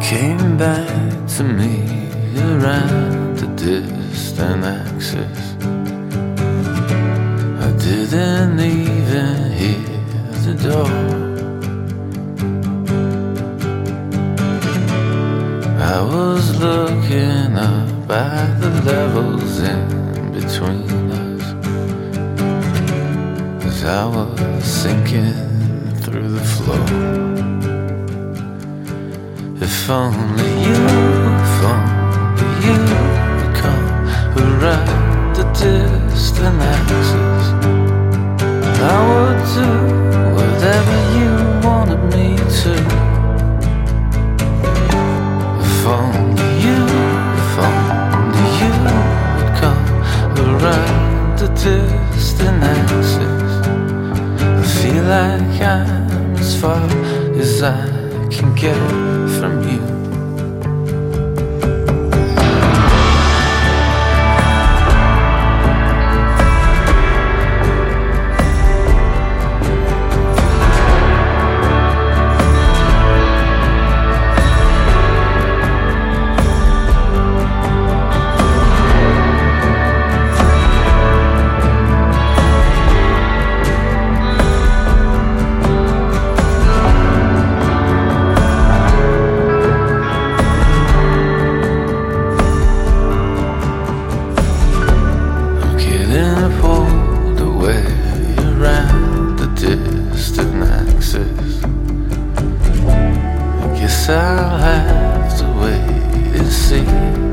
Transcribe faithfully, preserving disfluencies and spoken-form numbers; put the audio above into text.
came back to me around the distant axis. I didn't even hear the door. I was looking up at the levels in between us, as I was sinking through the floor. If only you, if only you would come around the distant axis, I would do whatever you wanted me to. If only you, if only you would come around the distant axis, I feel like I'm as far as I can get from you. I'll have to wait and see.